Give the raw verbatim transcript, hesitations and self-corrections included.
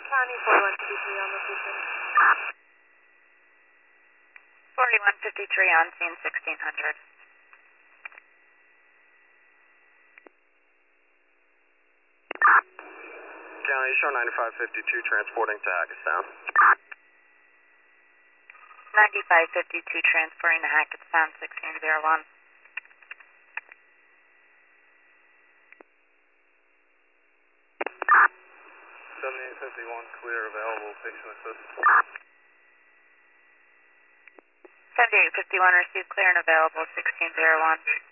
County, forty-one fifty-three on location. forty-one fifty-three on scene, sixteen hundred. County, show ninety-five fifty-two transporting to Hackettstown. ninety-five fifty-two transporting to Hackettstown, sixteen oh one. seventy-eight fifty-one, clear, available, patient assist. seventy-eight fifty-one, received, clear and available, sixteen oh one.